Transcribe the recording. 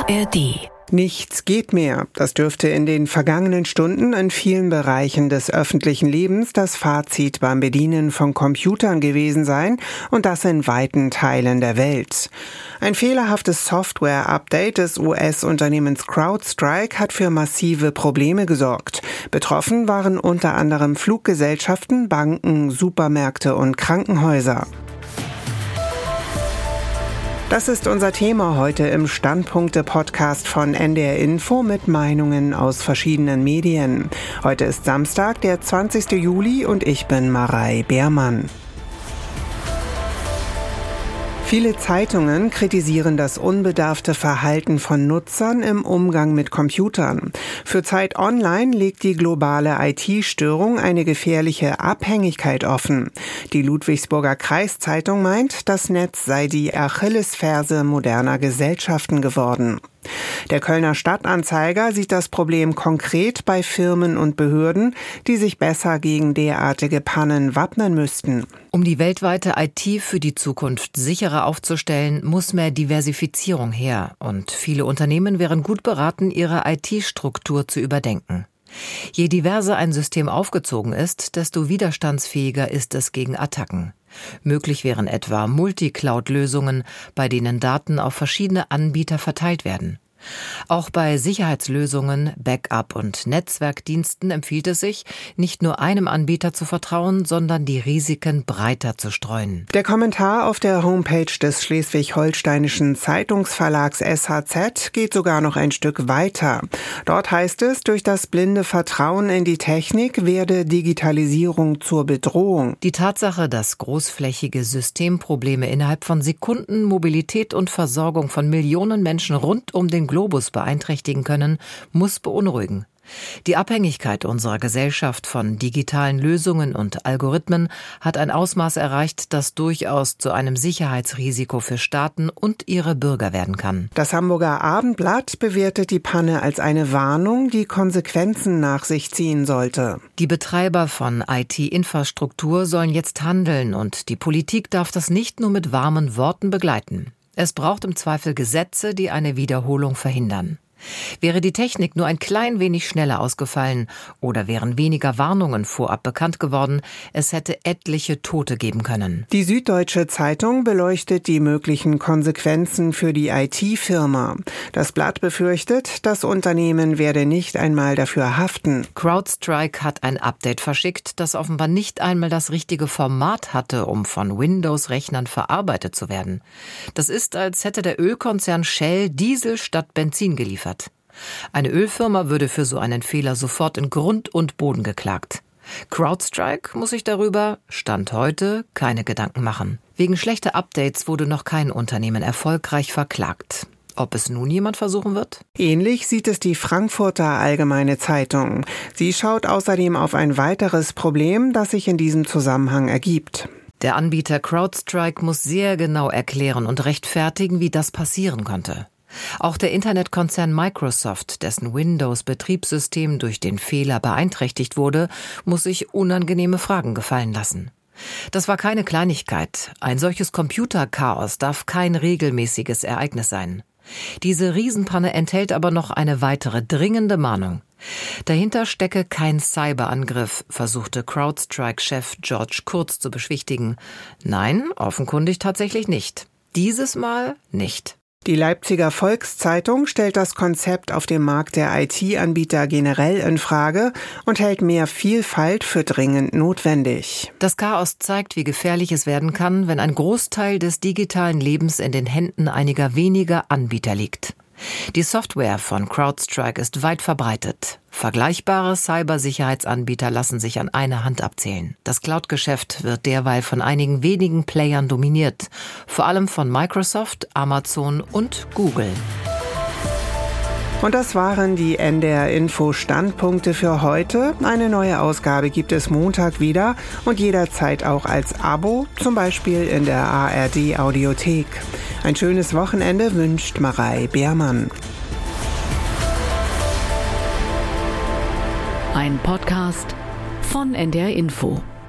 ARD. Nichts geht mehr. Das dürfte in den vergangenen Stunden in vielen Bereichen des öffentlichen Lebens das Fazit beim Bedienen von Computern gewesen sein, und das in weiten Teilen der Welt. Ein fehlerhaftes Software-Update des US-Unternehmens CrowdStrike hat für massive Probleme gesorgt. Betroffen waren unter anderem Fluggesellschaften, Banken, Supermärkte und Krankenhäuser. Das ist unser Thema heute im Standpunkte-Podcast von NDR Info mit Meinungen aus verschiedenen Medien. Heute ist Samstag, der 20. Juli, und ich bin Marei Beermann. Viele Zeitungen kritisieren das unbedarfte Verhalten von Nutzern im Umgang mit Computern. Für Zeit Online legt die globale IT-Störung eine gefährliche Abhängigkeit offen. Die Ludwigsburger Kreiszeitung meint, das Netz sei die Achillesferse moderner Gesellschaften geworden. Der Kölner Stadtanzeiger sieht das Problem konkret bei Firmen und Behörden, die sich besser gegen derartige Pannen wappnen müssten. Um die weltweite IT für die Zukunft sicherer aufzustellen, muss mehr Diversifizierung her. Und viele Unternehmen wären gut beraten, ihre IT-Struktur zu überdenken. Je diverser ein System aufgezogen ist, desto widerstandsfähiger ist es gegen Attacken. Möglich wären etwa Multicloud-Lösungen, bei denen Daten auf verschiedene Anbieter verteilt werden. Auch bei Sicherheitslösungen, Backup- und Netzwerkdiensten empfiehlt es sich, nicht nur einem Anbieter zu vertrauen, sondern die Risiken breiter zu streuen. Der Kommentar auf der Homepage des schleswig-holsteinischen Zeitungsverlags SHZ geht sogar noch ein Stück weiter. Dort heißt es, durch das blinde Vertrauen in die Technik werde Digitalisierung zur Bedrohung. Die Tatsache, dass großflächige Systemprobleme innerhalb von Sekunden Mobilität und Versorgung von Millionen Menschen rund um den Globus beeinträchtigen können, muss beunruhigen. Die Abhängigkeit unserer Gesellschaft von digitalen Lösungen und Algorithmen hat ein Ausmaß erreicht, das durchaus zu einem Sicherheitsrisiko für Staaten und ihre Bürger werden kann. Das Hamburger Abendblatt bewertet die Panne als eine Warnung, die Konsequenzen nach sich ziehen sollte. Die Betreiber von IT-Infrastruktur sollen jetzt handeln, und die Politik darf das nicht nur mit warmen Worten begleiten. Es braucht im Zweifel Gesetze, die eine Wiederholung verhindern. Wäre die Technik nur ein klein wenig schneller ausgefallen oder wären weniger Warnungen vorab bekannt geworden, es hätte etliche Tote geben können. Die Süddeutsche Zeitung beleuchtet die möglichen Konsequenzen für die IT-Firma. Das Blatt befürchtet, das Unternehmen werde nicht einmal dafür haften. CrowdStrike hat ein Update verschickt, das offenbar nicht einmal das richtige Format hatte, um von Windows-Rechnern verarbeitet zu werden. Das ist, als hätte der Ölkonzern Shell Diesel statt Benzin geliefert. Eine Ölfirma würde für so einen Fehler sofort in Grund und Boden geklagt. CrowdStrike muss sich darüber, Stand heute, keine Gedanken machen. Wegen schlechter Updates wurde noch kein Unternehmen erfolgreich verklagt. Ob es nun jemand versuchen wird? Ähnlich sieht es die Frankfurter Allgemeine Zeitung. Sie schaut außerdem auf ein weiteres Problem, das sich in diesem Zusammenhang ergibt. Der Anbieter CrowdStrike muss sehr genau erklären und rechtfertigen, wie das passieren konnte. Auch der Internetkonzern Microsoft, dessen Windows-Betriebssystem durch den Fehler beeinträchtigt wurde, muss sich unangenehme Fragen gefallen lassen. Das war keine Kleinigkeit. Ein solches Computerchaos darf kein regelmäßiges Ereignis sein. Diese Riesenpanne enthält aber noch eine weitere dringende Mahnung. Dahinter stecke kein Cyberangriff, versuchte CrowdStrike-Chef George Kurtz zu beschwichtigen. Nein, offenkundig tatsächlich nicht. Dieses Mal nicht. Die Leipziger Volkszeitung stellt das Konzept auf dem Markt der IT-Anbieter generell in Frage und hält mehr Vielfalt für dringend notwendig. Das Chaos zeigt, wie gefährlich es werden kann, wenn ein Großteil des digitalen Lebens in den Händen einiger weniger Anbieter liegt. Die Software von CrowdStrike ist weit verbreitet. Vergleichbare Cybersicherheitsanbieter lassen sich an einer Hand abzählen. Das Cloud-Geschäft wird derweil von einigen wenigen Playern dominiert, vor allem von Microsoft, Amazon und Google. Und das waren die NDR Info Standpunkte für heute. Eine neue Ausgabe gibt es Montag wieder und jederzeit auch als Abo, zum Beispiel in der ARD Audiothek. Ein schönes Wochenende wünscht Marei Beermann. Ein Podcast von NDR Info.